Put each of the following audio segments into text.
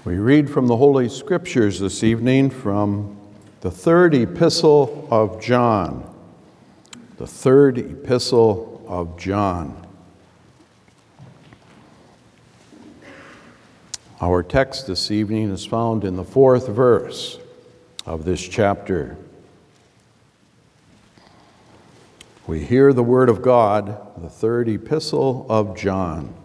We read from the Holy Scriptures this evening from the third epistle of John. The third epistle of John. Our text this evening is found in the 4th verse of this chapter. We hear the word of God, the third epistle of John.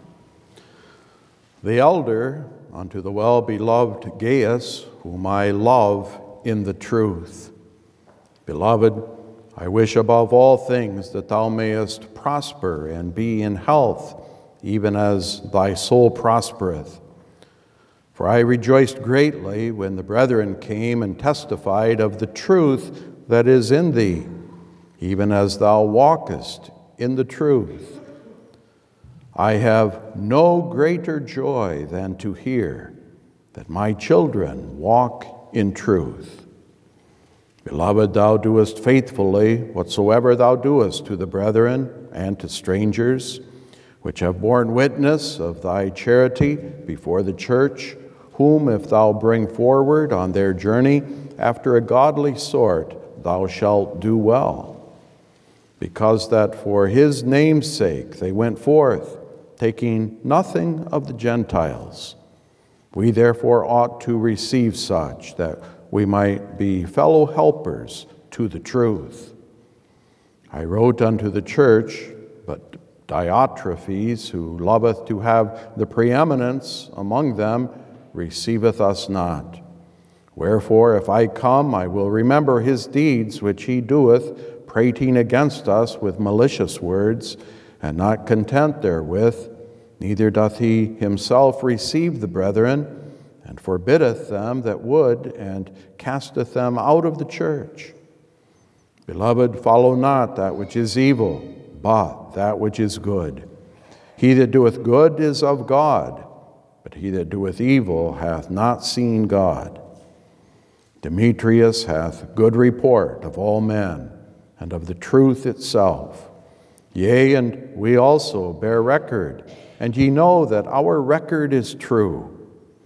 The elder unto the well-beloved Gaius, whom I love in the truth. Beloved, I wish above all things that thou mayest prosper and be in health, even as thy soul prospereth. For I rejoiced greatly when the brethren came and testified of the truth that is in thee, even as thou walkest in the truth. I have no greater joy than to hear that my children walk in truth. Beloved, thou doest faithfully whatsoever thou doest to the brethren and to strangers, which have borne witness of thy charity before the church, whom if thou bring forward on their journey after a godly sort, thou shalt do well. Because that for his name's sake they went forth, taking nothing of the Gentiles. We therefore ought to receive such, that we might be fellow helpers to the truth. I wrote unto the church, but Diotrephes, who loveth to have the preeminence among them, receiveth us not. Wherefore, if I come, I will remember his deeds which he doeth, prating against us with malicious words, and not content therewith, neither doth he himself receive the brethren, and forbiddeth them that would, and casteth them out of the church. Beloved, follow not that which is evil, but that which is good. He that doeth good is of God, but he that doeth evil hath not seen God. Demetrius hath good report of all men, and of the truth itself. Yea, and we also bear record, and ye know that our record is true.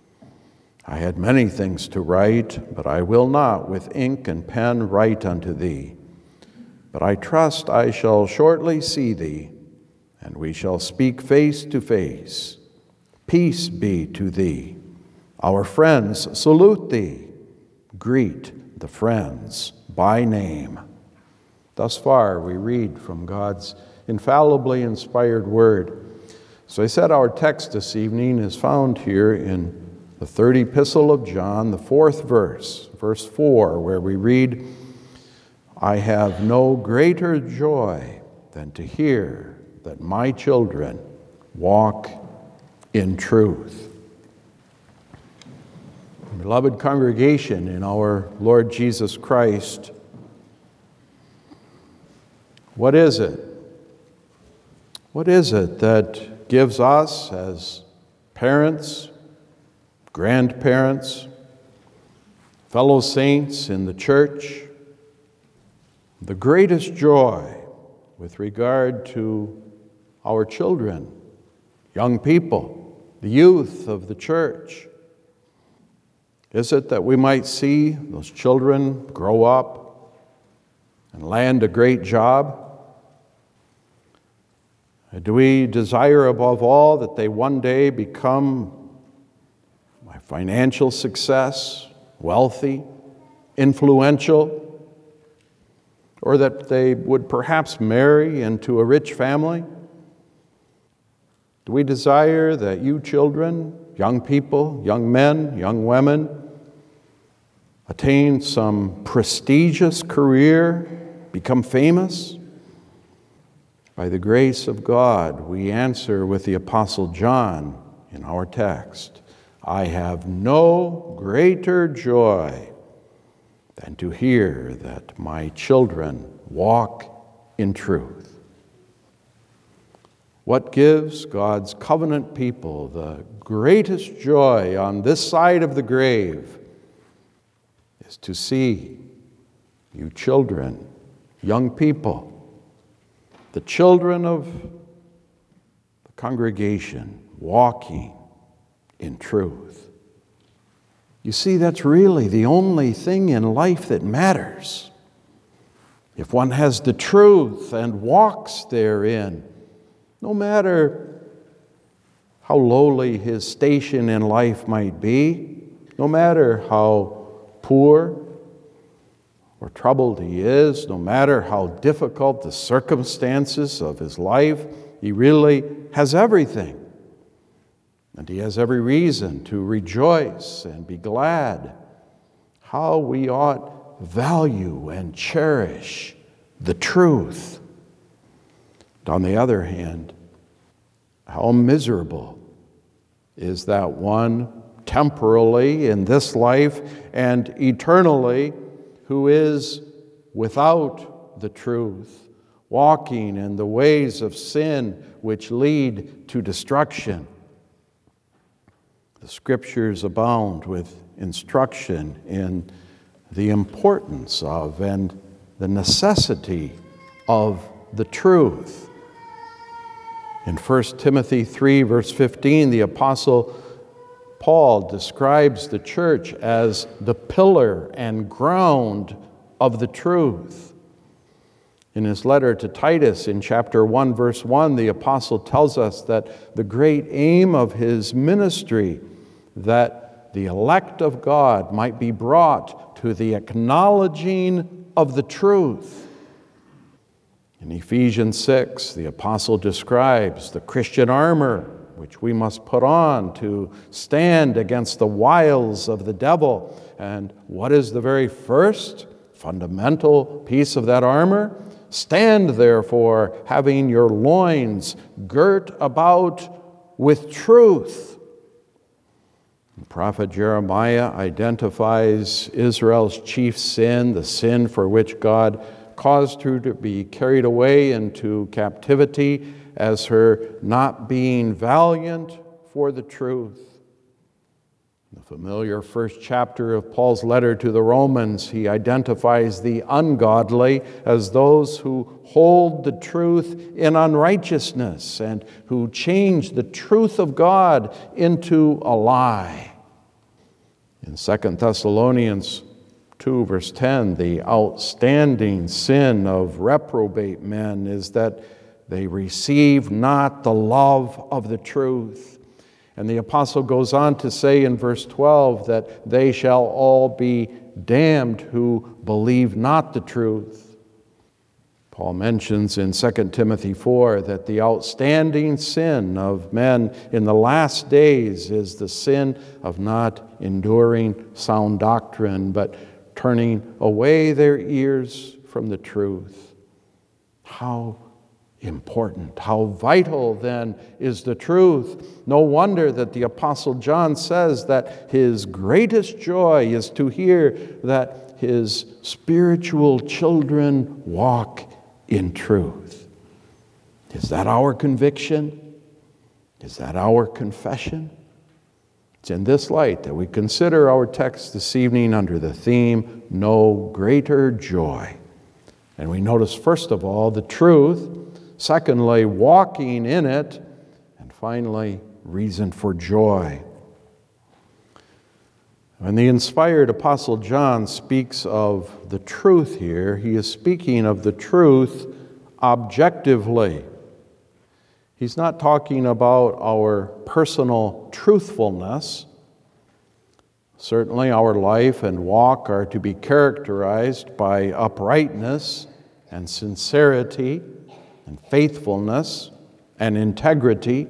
I had many things to write, but I will not with ink and pen write unto thee. But I trust I shall shortly see thee, and we shall speak face to face. Peace be to thee. Our friends salute thee. Greet the friends by name. Thus far we read from God's infallibly inspired word. So I said our text this evening is found here in the third epistle of John, the 4th verse, verse 4, where we read, I have no greater joy than to hear that my children walk in truth. Beloved congregation in our Lord Jesus Christ, what is it? What is it that gives us as parents, grandparents, fellow saints in the church, the greatest joy with regard to our children, young people, the youth of the church? Is it that we might see those children grow up and land a great job? Do we desire above all that they one day become a financial success, wealthy, influential, or that they would perhaps marry into a rich family? Do we desire that you children, young people, young men, young women, attain some prestigious career, become famous? By the grace of God, we answer with the Apostle John in our text, I have no greater joy than to hear that my children walk in truth. What gives God's covenant people the greatest joy on this side of the grave is to see you children, young people, the children of the congregation walking in truth. You see, that's really the only thing in life that matters. If one has the truth and walks therein, no matter how lowly his station in life might be, no matter how poor or troubled he is, no matter how difficult the circumstances of his life, he really has everything. And he has every reason to rejoice and be glad. How we ought value and cherish the truth. And on the other hand, how miserable is that one temporally in this life and eternally who is without the truth, walking in the ways of sin which lead to destruction. The Scriptures abound with instruction in the importance of and the necessity of the truth. In 1 Timothy 3, verse 15, the Apostle Paul describes the church as the pillar and ground of the truth. In his letter to Titus in chapter 1, verse 1, the apostle tells us that the great aim of his ministry, that the elect of God might be brought to the acknowledging of the truth. In Ephesians 6, the apostle describes the Christian armor which we must put on to stand against the wiles of the devil. And what is the very first fundamental piece of that armor? Stand therefore, having your loins girt about with truth. The prophet Jeremiah identifies Israel's chief sin, the sin for which God caused her to be carried away into captivity, as her not being valiant for the truth. In the familiar first chapter of Paul's letter to the Romans, he identifies the ungodly as those who hold the truth in unrighteousness and who change the truth of God into a lie. In 2 Thessalonians 2, verse 10, the outstanding sin of reprobate men is that they receive not the love of the truth. And the apostle goes on to say in verse 12 that they shall all be damned who believe not the truth. Paul mentions in 2 Timothy 4 that the outstanding sin of men in the last days is the sin of not enduring sound doctrine, but turning away their ears from the truth. How important, how vital then is the truth. No wonder that the Apostle John says that his greatest joy is to hear that his spiritual children walk in truth. Is that our conviction? Is that our confession? It's in this light that we consider our text this evening under the theme, No Greater Joy. And we notice, first of all, the truth. Secondly, walking in it. And finally, reason for joy. When the inspired Apostle John speaks of the truth here, he is speaking of the truth objectively. He's not talking about our personal truthfulness. Certainly, our life and walk are to be characterized by uprightness and sincerity and faithfulness and integrity.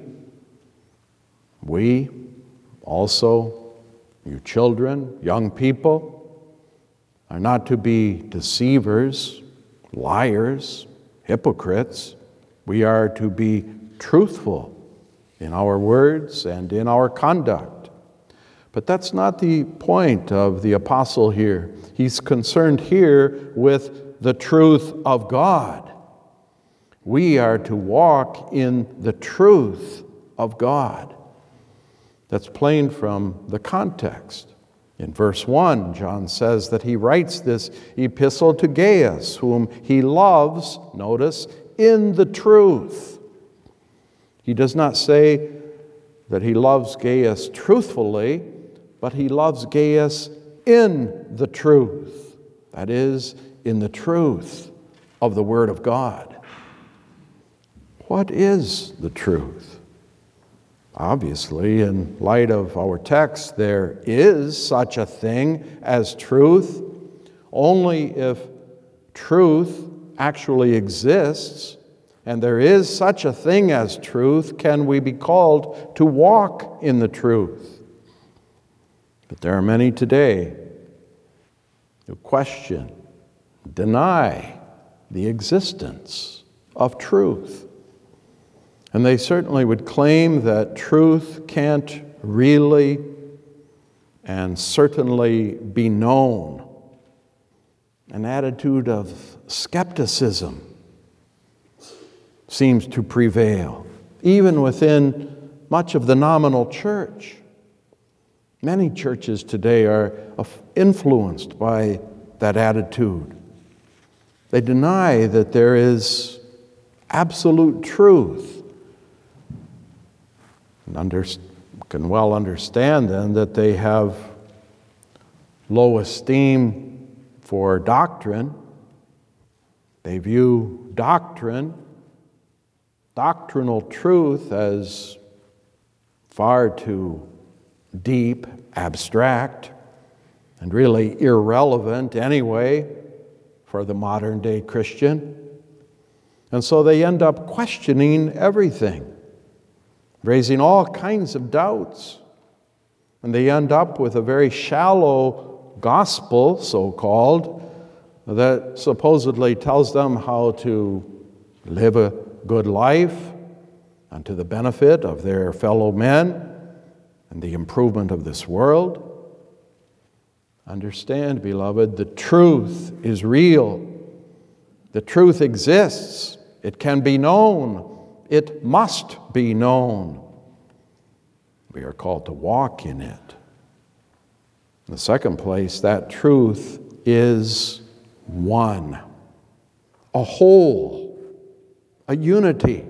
We also, you children, young people, are not to be deceivers, liars, hypocrites. We are to be truthful in our words and in our conduct. But that's not the point of the apostle here. He's concerned here with the truth of God. We are to walk in the truth of God. That's plain from the context. In verse 1, John says that he writes this epistle to Gaius, whom he loves, notice, in the truth. He does not say that he loves Gaius truthfully, but he loves Gaius in the truth. That is, in the truth of the Word of God. What is the truth? Obviously, in light of our text, there is such a thing as truth. Only if truth actually exists, and there is such a thing as truth, can we be called to walk in the truth. But there are many today who question, deny the existence of truth. And they certainly would claim that truth can't really and certainly be known. An attitude of skepticism seems to prevail, even within much of the nominal church. Many churches today are influenced by that attitude. They deny that there is absolute truth. And can well understand then that they have low esteem for doctrine. They view doctrinal truth as far too deep, abstract, and really irrelevant anyway for the modern day Christian. And so they end up questioning everything, raising all kinds of doubts. And they end up with a very shallow gospel, so-called, that supposedly tells them how to live a good life and to the benefit of their fellow men and the improvement of this world. Understand, beloved, the truth is real. The truth exists. It can be known. It must be known. We are called to walk in it. In the second place, that truth is one, a whole, a unity.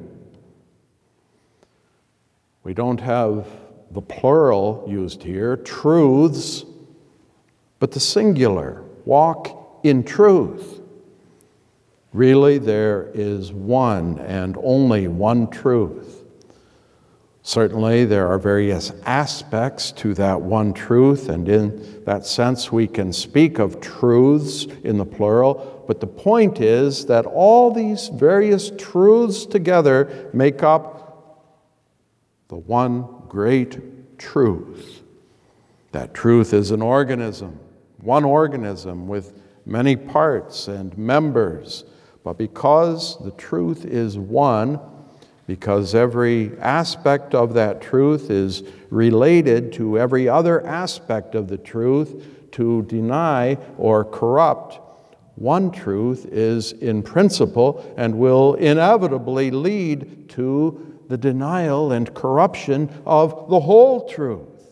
We don't have the plural used here, truths, but the singular, walk in truth. Really, there is one and only one truth. Certainly, there are various aspects to that one truth, and in that sense, we can speak of truths in the plural. But the point is that all these various truths together make up the one great truth. That truth is an organism, one organism with many parts and members. But because the truth is one, because every aspect of that truth is related to every other aspect of the truth, to deny or corrupt one truth is in principle and will inevitably lead to the denial and corruption of the whole truth.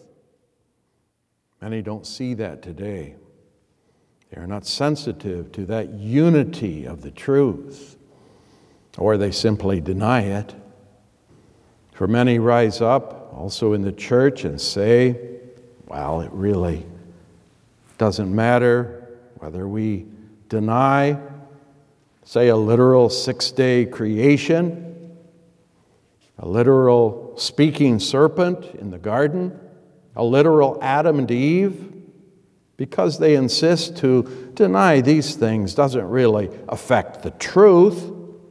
Many don't see that today. They are not sensitive to that unity of the truth, or they simply deny it. For many rise up also in the church and say, well, it really doesn't matter whether we deny, say, a literal six-day creation, a literal speaking serpent in the garden, a literal Adam and Eve. Because they insist to deny these things doesn't really affect the truth.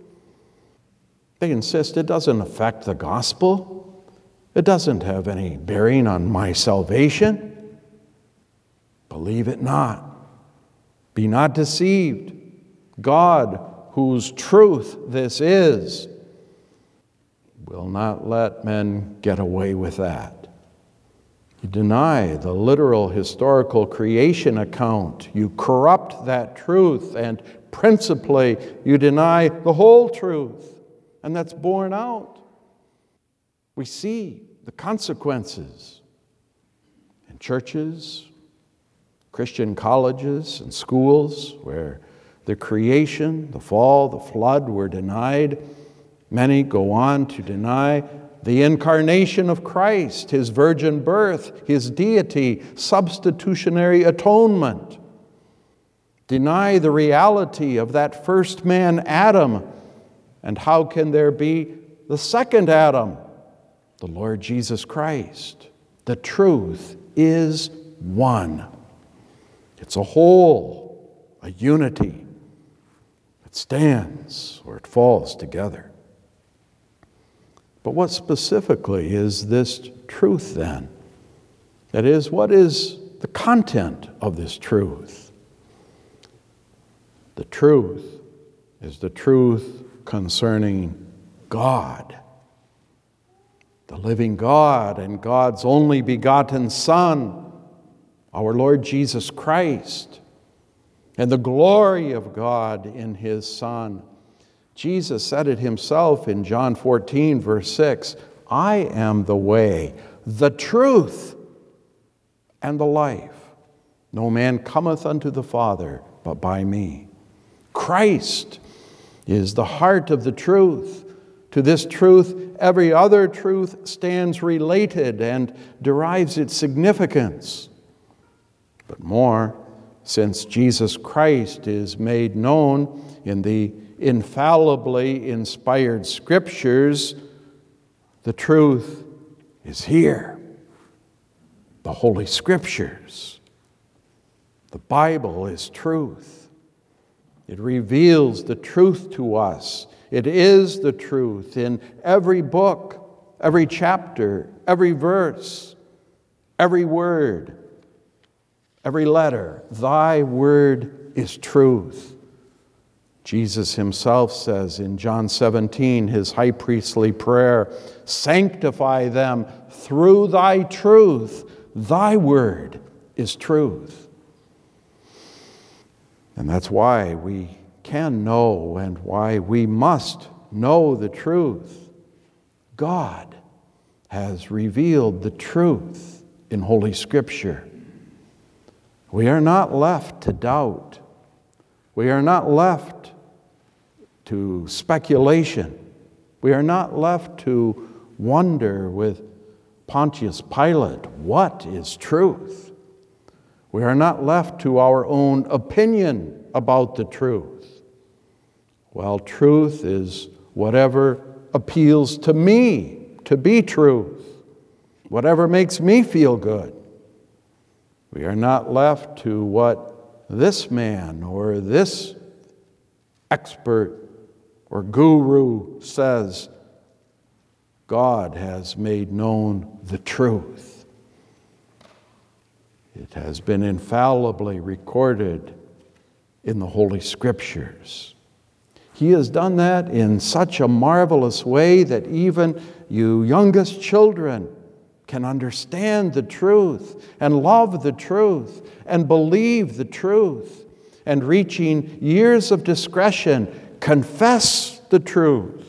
They insist it doesn't affect the gospel. It doesn't have any bearing on my salvation. Believe it not. Be not deceived. God, whose truth this is, will not let men get away with that. You deny the literal historical creation account. You corrupt that truth, and principally you deny the whole truth. And that's borne out. We see the consequences in churches, Christian colleges and schools where the creation, the fall, the flood were denied. Many go on to deny the incarnation of Christ, his virgin birth, his deity, substitutionary atonement. Deny the reality of that first man, Adam. And how can there be the second Adam, the Lord Jesus Christ? The truth is one. It's a whole, a unity. It stands or it falls together. But what specifically is this truth then? That is, what is the content of this truth? The truth is the truth concerning God, the living God and God's only begotten Son, our Lord Jesus Christ, and the glory of God in his Son. Jesus said it himself in John 14, verse 6, I am the way, the truth, and the life. No man cometh unto the Father but by me. Christ is the heart of the truth. To this truth, every other truth stands related and derives its significance. But more, since Jesus Christ is made known in the infallibly inspired Scriptures, the truth is here. The Holy Scriptures. The Bible is truth. It reveals the truth to us. It is the truth in every book, every chapter, every verse, every word, every letter. Thy word is truth. Jesus himself says in John 17, his high priestly prayer, sanctify them through thy truth. Thy word is truth. And that's why we can know and why we must know the truth. God has revealed the truth in Holy Scripture. We are not left to doubt. We are not left to speculation. We are not left to wonder with Pontius Pilate, what is truth? We are not left to our own opinion about the truth. Well, truth is whatever appeals to me to be truth, whatever makes me feel good. We are not left to what this man or this expert or guru says. God has made known the truth. It has been infallibly recorded in the Holy Scriptures. He has done that in such a marvelous way that even you youngest children can understand the truth and love the truth and believe the truth, and reaching years of discretion, confess the truth.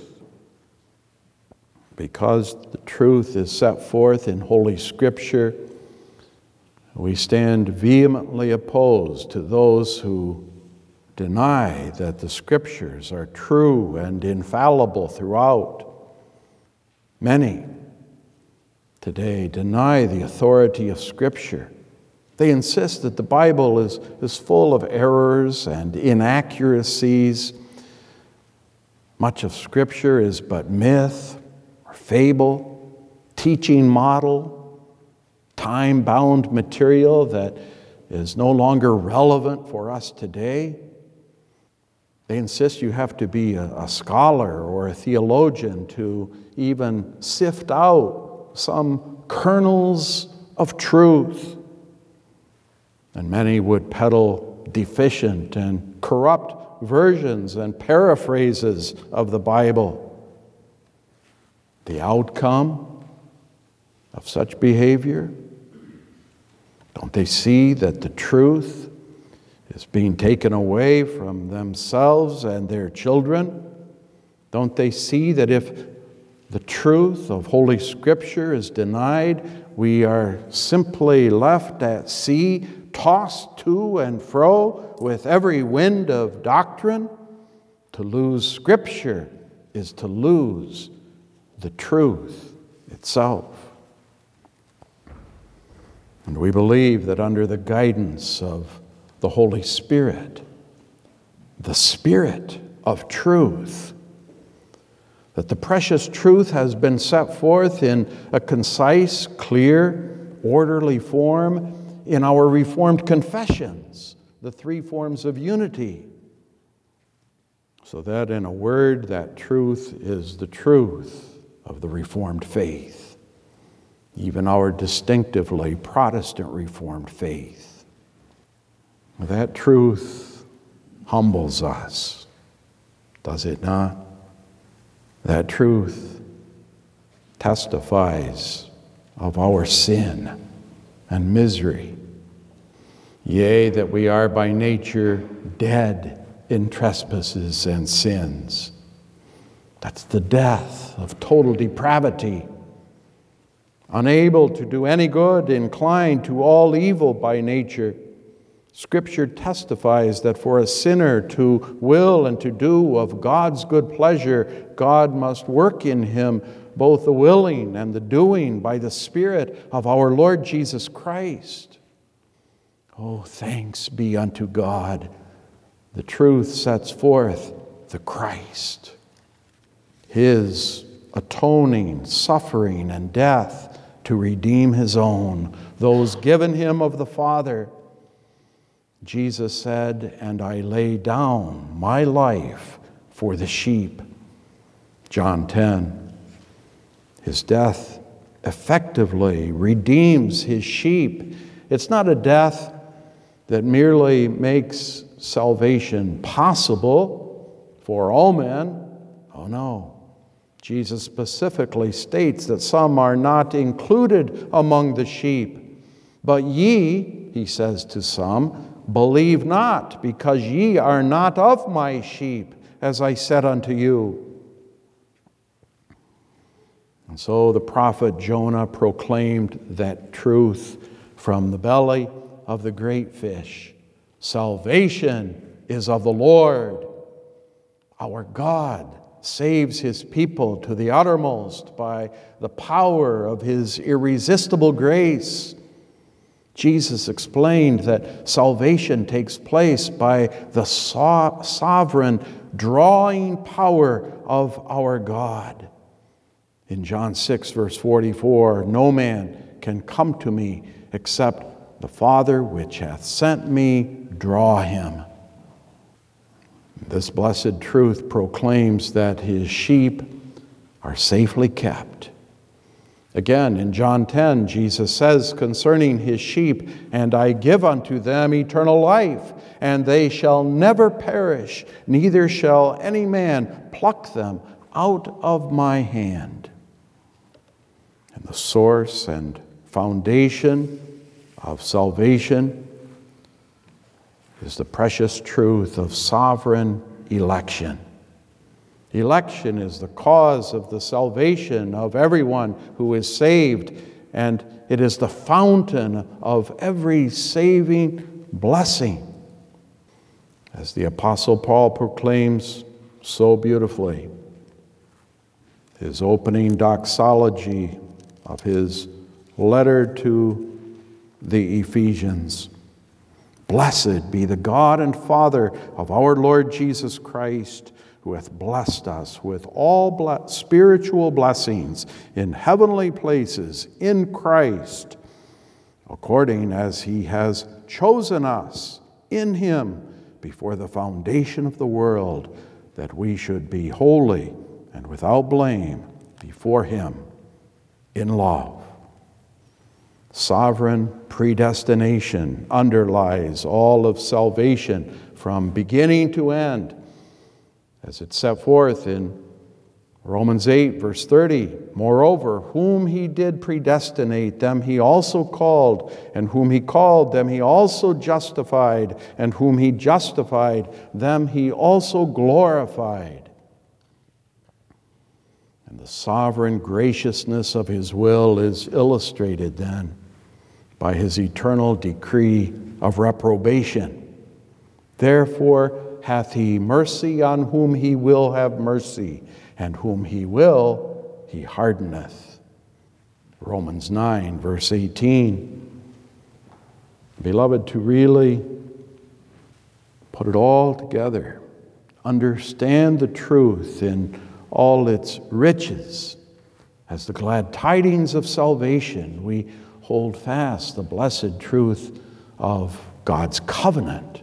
Because the truth is set forth in Holy Scripture, we stand vehemently opposed to those who deny that the Scriptures are true and infallible throughout. Many today deny the authority of Scripture. They insist that the Bible is full of errors and inaccuracies. Much of Scripture is but myth or fable, teaching model, time-bound material that is no longer relevant for us today. They insist you have to be a scholar or a theologian to even sift out some kernels of truth. And many would peddle deficient and corrupt versions and paraphrases of the Bible. The outcome of such behavior? Don't they see that the truth is being taken away from themselves and their children? Don't they see that if the truth of Holy Scripture is denied, we are simply left at sea, tossed to and fro with every wind of doctrine? To lose Scripture is to lose the truth itself. And we believe that under the guidance of the Holy Spirit, the Spirit of truth, that the precious truth has been set forth in a concise, clear, orderly form in our Reformed confessions, the three forms of unity. So that in a word, that truth is the truth of the Reformed faith, even our distinctively Protestant Reformed faith. That truth humbles us, does it not? That truth testifies of our sin and misery. Yea, that we are by nature dead in trespasses and sins. That's the death of total depravity. Unable to do any good, inclined to all evil by nature. Scripture testifies that for a sinner to will and to do of God's good pleasure, God must work in him both the willing and the doing by the Spirit of our Lord Jesus Christ. Oh, thanks be unto God. The truth sets forth the Christ, his atoning, suffering, and death to redeem his own, those given him of the Father. Jesus said, "And I lay down my life for the sheep." John 10. His death effectively redeems his sheep. It's not a death that merely makes salvation possible for all men. Oh no. Jesus specifically states that some are not included among the sheep. But ye, he says to some, believe not, because ye are not of my sheep, as I said unto you. And so the prophet Jonah proclaimed that truth from the belly of the great fish. Salvation is of the Lord. Our God saves his people to the uttermost by the power of his irresistible grace. Jesus explained that salvation takes place by the sovereign drawing power of our God. In John 6, verse 44, no man can come to me except the Father which hath sent me draw him. This blessed truth proclaims that his sheep are safely kept. Again, in John 10, Jesus says concerning his sheep, "And I give unto them eternal life, and they shall never perish, neither shall any man pluck them out of my hand." And the source and foundation of salvation is the precious truth of sovereign election. Election is the cause of the salvation of everyone who is saved, and it is the fountain of every saving blessing. As the Apostle Paul proclaims so beautifully, his opening doxology of his letter to the Ephesians. Blessed be the God and Father of our Lord Jesus Christ, who hath blessed us with all spiritual blessings in heavenly places in Christ, according as he has chosen us in him before the foundation of the world, that we should be holy and without blame before him in love. Sovereign predestination underlies all of salvation from beginning to end, as it's set forth in Romans 8, verse 30. Moreover, whom he did predestinate, them he also called, and whom he called, them he also justified, and whom he justified, them he also glorified. And the sovereign graciousness of his will is illustrated then by his eternal decree of reprobation. Therefore hath he mercy on whom he will have mercy, and whom he will, he hardeneth. Romans 9, verse 18. Beloved, to really put it all together, understand the truth in all its riches, as the glad tidings of salvation, we hold fast the blessed truth of God's covenant.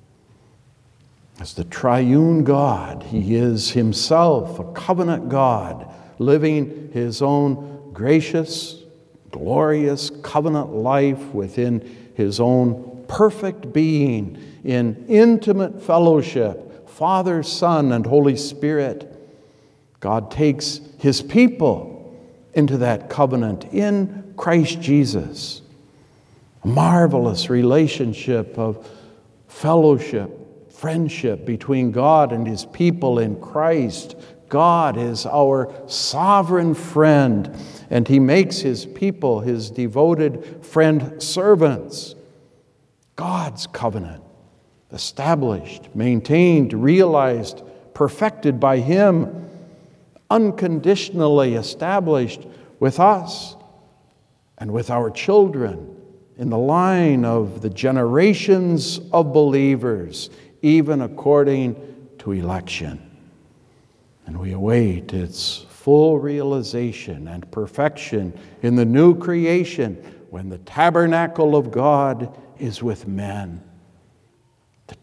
As the triune God, He is Himself a covenant God, living His own gracious, glorious covenant life within His own perfect being in intimate fellowship, Father, Son, and Holy Spirit. God takes His people into that covenant in Christ Jesus. A marvelous relationship of fellowship, friendship between God and His people in Christ. God is our sovereign friend, and He makes His people His devoted friend servants. God's covenant, established, maintained, realized, perfected by Him, unconditionally established with us and with our children in the line of the generations of believers, even according to election. And we await its full realization and perfection in the new creation when the tabernacle of God is with men. The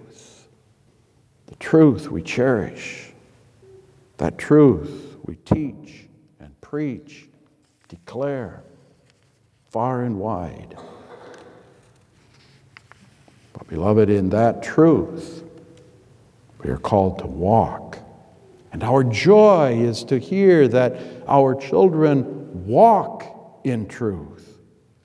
truth we cherish, that truth we teach and preach, declare far and wide. But beloved, in that truth, we are called to walk. And our joy is to hear that our children walk in truth.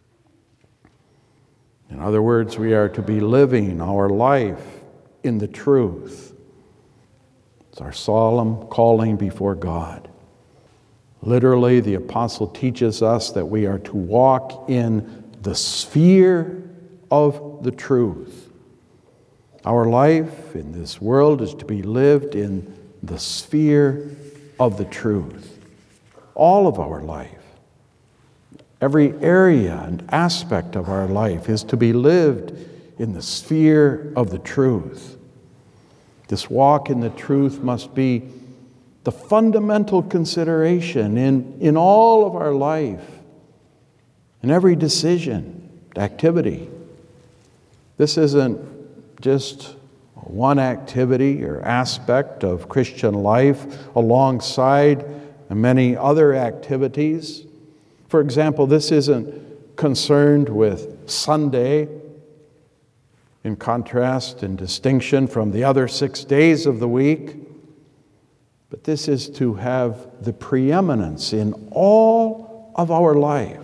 In other words, we are to be living our life in the truth. It's our solemn calling before God. Literally, the apostle teaches us that we are to walk in the sphere of the truth. Our life in this world is to be lived in the sphere of the truth. All of our life, every area and aspect of our life is to be lived in the sphere of the truth. This walk in the truth must be the fundamental consideration in all of our life, in every decision, activity. This isn't just one activity or aspect of Christian life alongside many other activities. For example, this isn't concerned with Sunday in contrast and distinction from the other 6 days of the week, but this is to have the preeminence in all of our life.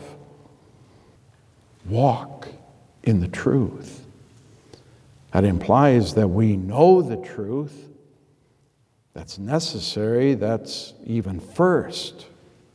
Walk in the truth. That implies that we know the truth. That's necessary. That's even first.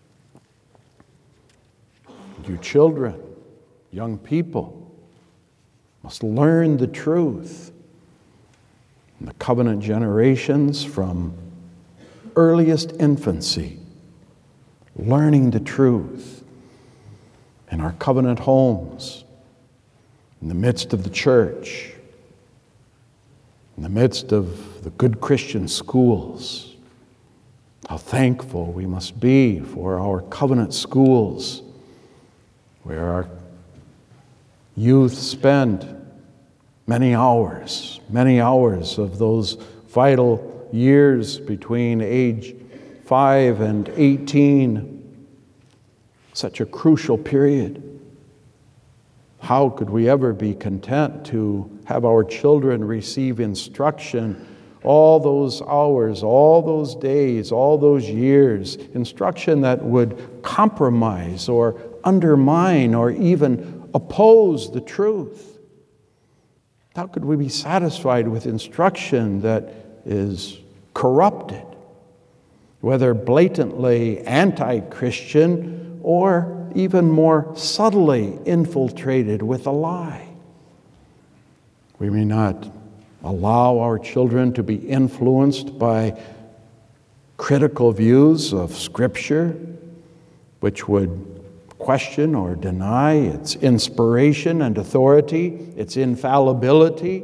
You children, young people, must learn the truth. And the covenant generations from earliest infancy, learning the truth in our covenant homes, in the midst of the church, in the midst of the good Christian schools. How thankful we must be for our covenant schools, where our youth spend many hours of those vital years between age 5 and 18, such a crucial period. How could we ever be content to have our children receive instruction all those hours, all those days, all those years, instruction that would compromise or undermine or even oppose the truth? How could we be satisfied with instruction that is corrupted, whether blatantly anti-Christian or even more subtly infiltrated with a lie? We may not allow our children to be influenced by critical views of Scripture, which would question or deny its inspiration and authority, its infallibility.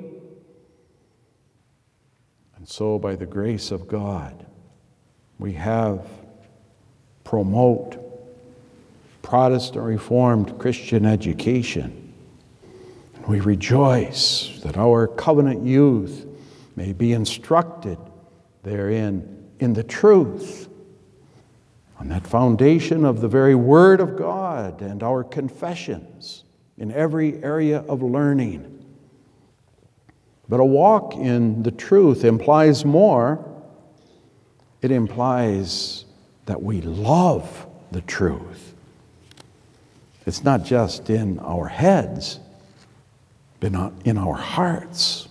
And so, by the grace of God, we have promote Protestant Reformed Christian education. We rejoice that our covenant youth may be instructed therein in the truth, on that foundation of the very Word of God and our confessions in every area of learning. But a walk in the truth implies more. It implies that we love the truth. It's not just in our heads, but in our hearts.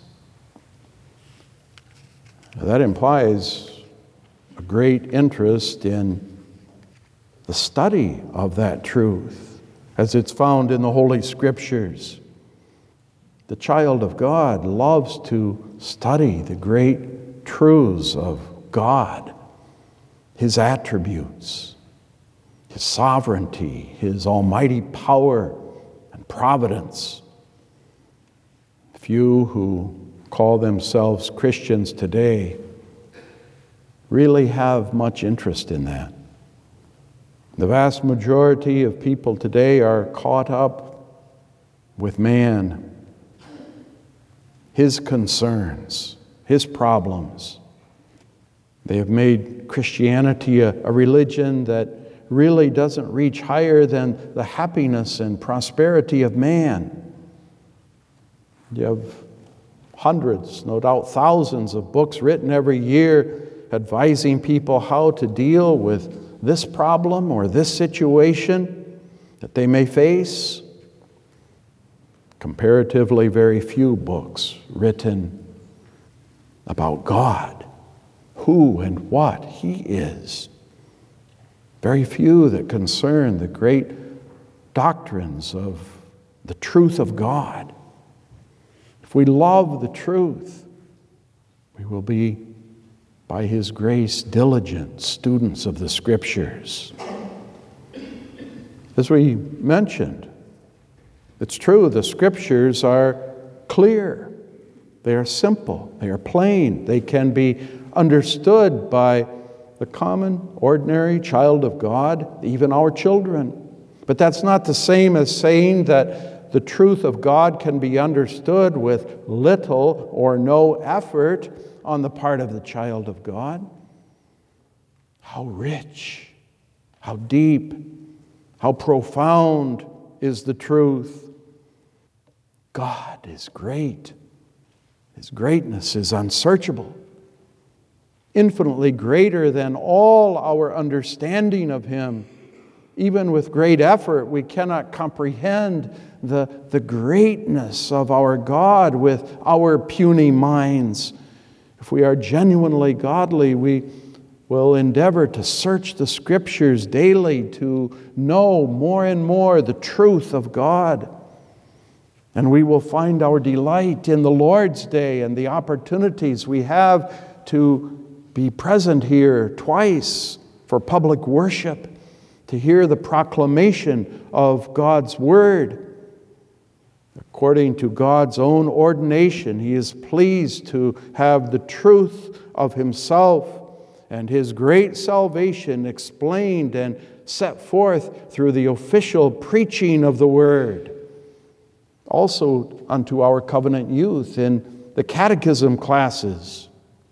That implies a great interest in the study of that truth as it's found in the Holy Scriptures. The child of God loves to study the great truths of God, His attributes, His sovereignty, His almighty power and providence. Few who call themselves Christians today really have much interest in that. The vast majority of people today are caught up with man, his concerns, his problems. They have made Christianity a religion that really doesn't reach higher than the happiness and prosperity of man. You have hundreds, no doubt thousands of books written every year advising people how to deal with this problem or this situation that they may face. Comparatively very few books written about God, who and what He is. Very few that concern the great doctrines of the truth of God. If we love the truth, we will be, by His grace, diligent students of the Scriptures. As we mentioned, it's true, the Scriptures are clear. They are simple. They are plain. They can be understood by the common, ordinary child of God, even our children. But that's not the same as saying that the truth of God can be understood with little or no effort on the part of the child of God. How rich, how deep, how profound is the truth. God is great. His greatness is unsearchable, infinitely greater than all our understanding of Him. Even with great effort, we cannot comprehend the greatness of our God with our puny minds. If we are genuinely godly, we will endeavor to search the Scriptures daily to know more and more the truth of God. And we will find our delight in the Lord's Day and the opportunities we have to be present here twice for public worship, to hear the proclamation of God's Word. According to God's own ordination, He is pleased to have the truth of Himself and His great salvation explained and set forth through the official preaching of the Word. Also unto our covenant youth in the catechism classes.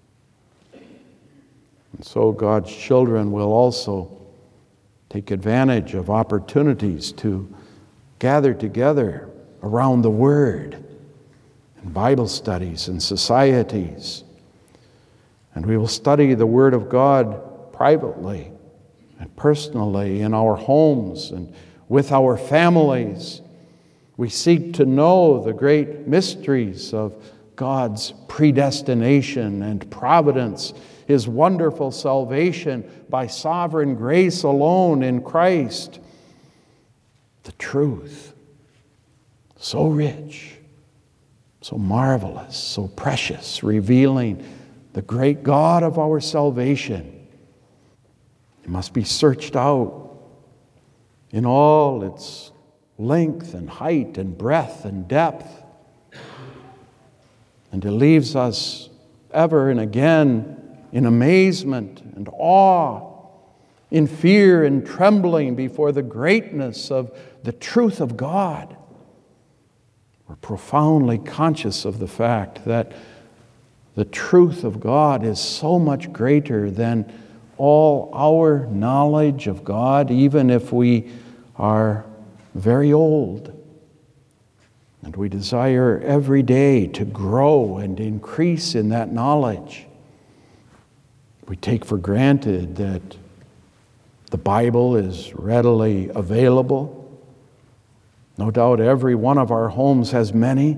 And so God's children will also take advantage of opportunities to gather together around the Word in Bible studies and societies. And we will study the Word of God privately and personally in our homes and with our families. We seek to know the great mysteries of God's predestination and providence, His wonderful salvation by sovereign grace alone in Christ. The truth, so rich, so marvelous, so precious, revealing the great God of our salvation. It must be searched out. in all its length and height and breadth and depth. And it leaves us ever and again in amazement and awe, in fear and trembling before the greatness of the truth of God. We're profoundly conscious of the fact that the truth of God is so much greater than all our knowledge of God, even if we are very old. And we desire every day to grow and increase in that knowledge. We take for granted that the Bible is readily available. No doubt every one of our homes has many.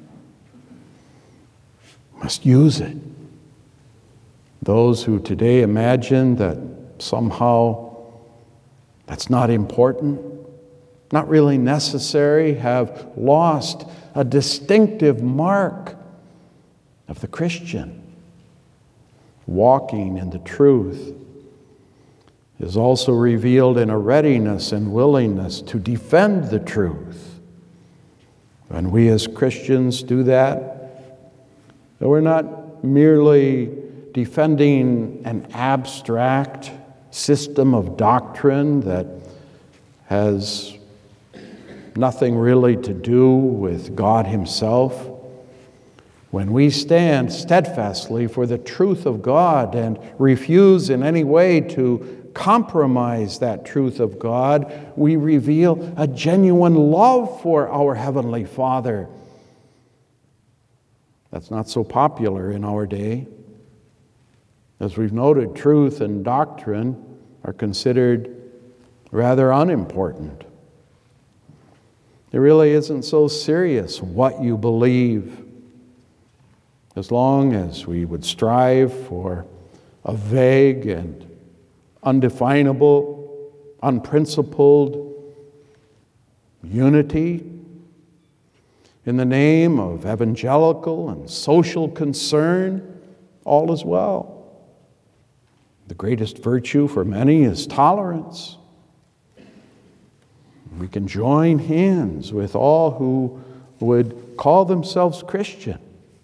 We must use it. Those who today imagine that somehow that's not important, not really necessary, have lost a distinctive mark of the Christian. Walking in the truth is also revealed in a readiness and willingness to defend the truth. When we as Christians do that, we're not merely defending an abstract system of doctrine that has nothing really to do with God Himself. When we stand steadfastly for the truth of God and refuse in any way to compromise that truth of God, we reveal a genuine love for our Heavenly Father. That's not so popular in our day. As we've noted, truth and doctrine are considered rather unimportant. It really isn't so serious what you believe, as long as we would strive for a vague and undefinable, unprincipled unity in the name of evangelical and social concern, all is well. The greatest virtue for many is tolerance. We can join hands with all who would call themselves Christian.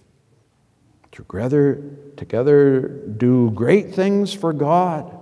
Together do great things for God.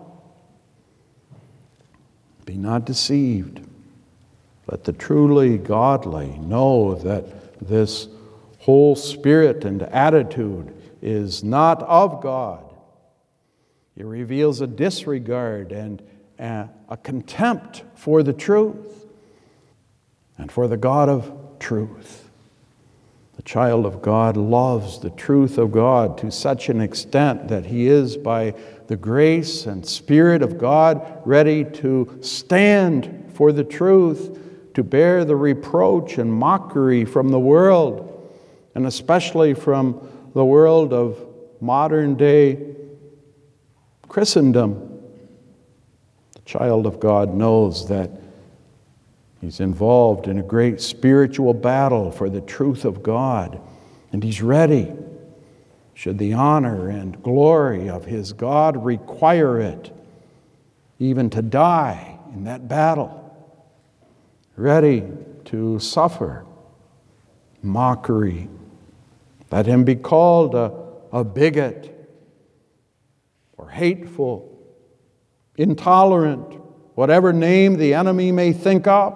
Be not deceived. Let the truly godly know that this whole spirit and attitude is not of God. It reveals a disregard and a contempt for the truth and for the God of truth. The child of God loves the truth of God to such an extent that he is, by the grace and Spirit of God, ready to stand for the truth, to bear the reproach and mockery from the world, and especially from the world of modern-day Christendom. The child of God knows that he's involved in a great spiritual battle for the truth of God, and he's ready, should the honor and glory of his God require it, even to die in that battle, ready to suffer mockery. Let him be called a bigot or hateful, intolerant, whatever name the enemy may think up.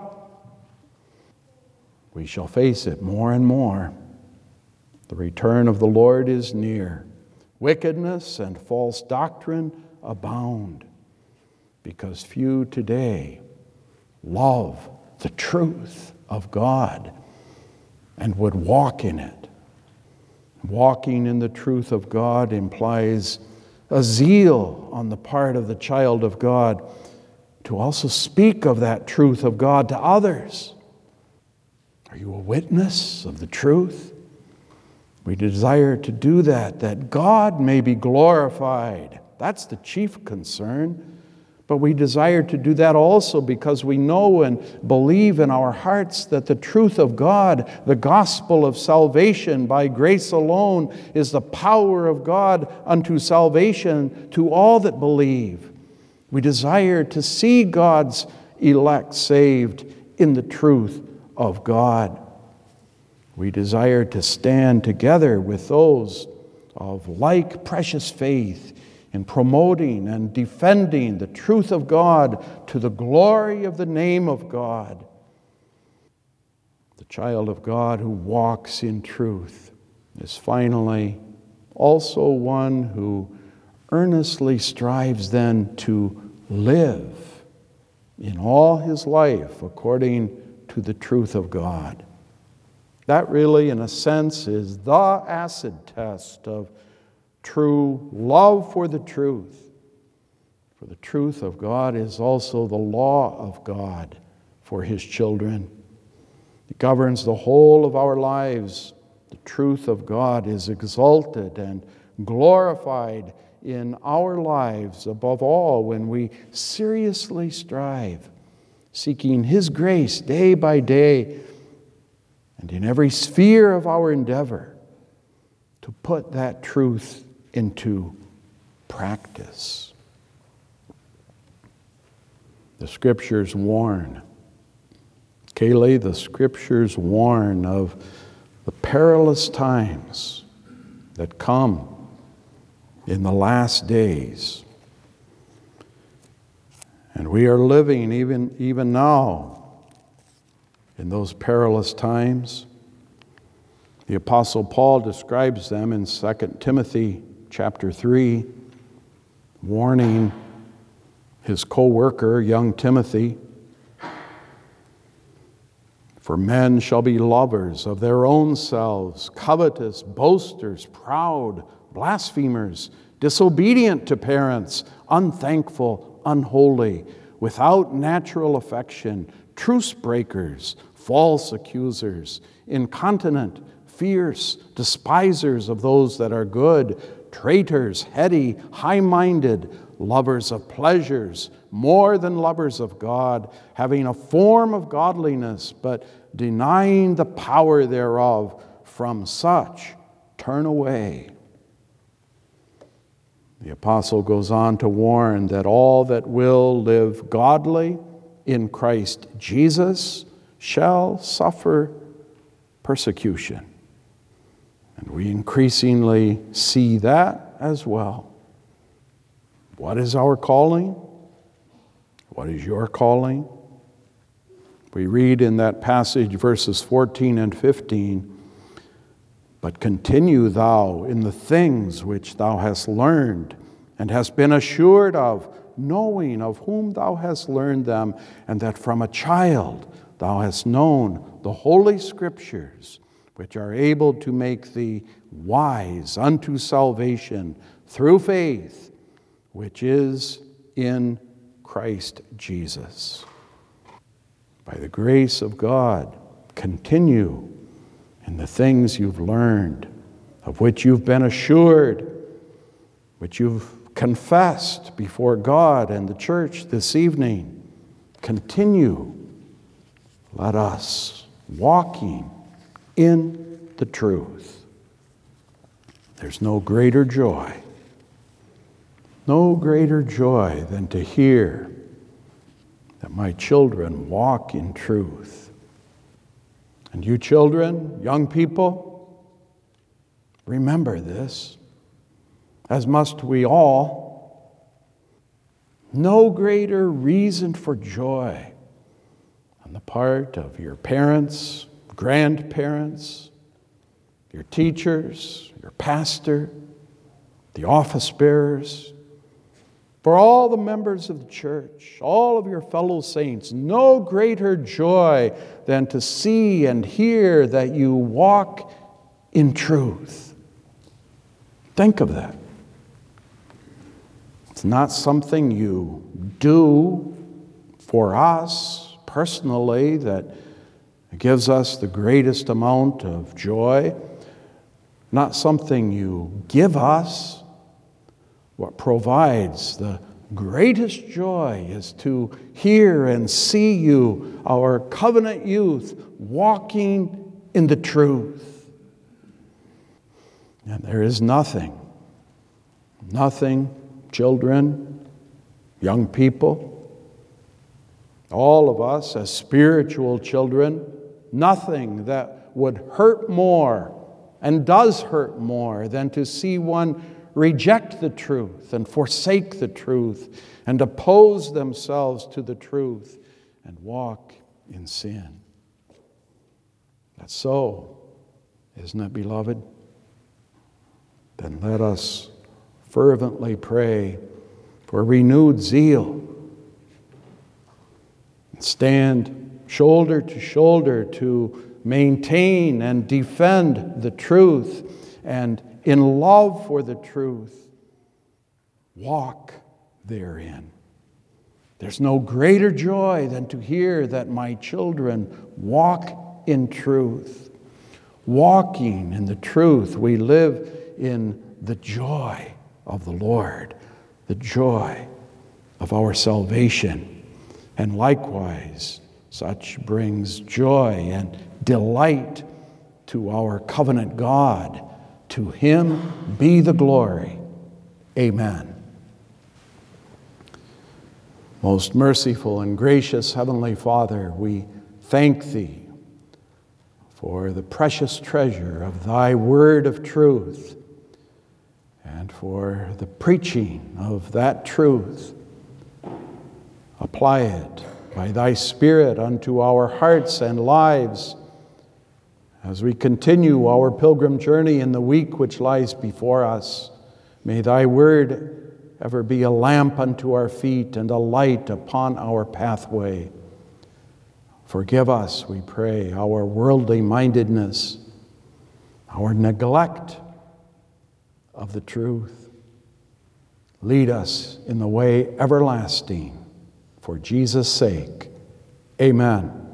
We shall face it more and more. The return of the Lord is near. Wickedness and false doctrine abound, because few today love the truth of God and would walk in it. Walking in the truth of God implies a zeal on the part of the child of God to also speak of that truth of God to others. Are you a witness of the truth? We desire to do that God may be glorified. That's the chief concern. But we desire to do that also because we know and believe in our hearts that the truth of God, the gospel of salvation by grace alone, is the power of God unto salvation to all that believe. We desire to see God's elect saved in the truth of God. We desire to stand together with those of like precious faith in promoting and defending the truth of God to the glory of the name of God. The child of God who walks in truth is finally also one who earnestly strives then to live in all his life according to the truth of God. That really, in a sense, is the acid test of true love for the truth. For the truth of God is also the law of God for his children. It governs the whole of our lives. The truth of God is exalted and glorified in our lives, above all when we seriously strive, seeking his grace day by day, and in every sphere of our endeavor, to put that truth into practice. The Scriptures warn. Kaylee, the Scriptures warn of the perilous times that come in the last days. And we are living even now in those perilous times. The Apostle Paul describes them in 2 Timothy chapter 3, warning his co-worker, young Timothy, "For men shall be lovers of their own selves, covetous, boasters, proud, blasphemers, disobedient to parents, unthankful, unholy, without natural affection, truce breakers, false accusers, incontinent, fierce, despisers of those that are good, traitors, heady, high-minded, lovers of pleasures, more than lovers of God, having a form of godliness, but denying the power thereof. From such turn away." The apostle goes on to warn that all that will live godly in Christ Jesus shall suffer persecution. And we increasingly see that as well. What is our calling? What is your calling? We read in that passage, verses 14 and 15, "But continue thou in the things which thou hast learned and hast been assured of, knowing of whom thou hast learned them, and that from a child thou hast known the Holy Scriptures, which are able to make thee wise unto salvation through faith, which is in Christ Jesus." By the grace of God, continue in the things you've learned, of which you've been assured, which you've confessed before God and the church this evening. Continue. Let us, walking in the truth. There's no greater joy than to hear that my children walk in truth. And you children, young people, remember this, as must we all. No greater reason for joy on the part of your parents, grandparents, your teachers, your pastor, the office bearers, for all the members of the church, all of your fellow saints, no greater joy than to see and hear that you walk in truth. Think of that. It's not something you do for us personally that gives us the greatest amount of joy, not something you give us. What provides the greatest joy is to hear and see you, our covenant youth, walking in the truth. And there is nothing, children, young people, All of us, as spiritual children, nothing that would hurt more and does hurt more than to see one reject the truth and forsake the truth and oppose themselves to the truth and walk in sin. That's so, isn't it, beloved? Then let us fervently pray for renewed zeal. Stand shoulder to shoulder to maintain and defend the truth, and in love for the truth, walk therein. There's no greater joy than to hear that my children walk in truth. Walking in the truth, we live in the joy of the Lord, the joy of our salvation. And likewise, such brings joy and delight to our covenant God. To Him be the glory. Amen. Most merciful and gracious Heavenly Father, we thank Thee for the precious treasure of Thy word of truth and for the preaching of that truth. Apply it by Thy Spirit unto our hearts and lives as we continue our pilgrim journey in the week which lies before us. May Thy word ever be a lamp unto our feet and a light upon our pathway. Forgive us, we pray, our worldly mindedness, our neglect of the truth. Lead us in the way everlasting. For Jesus' sake, amen.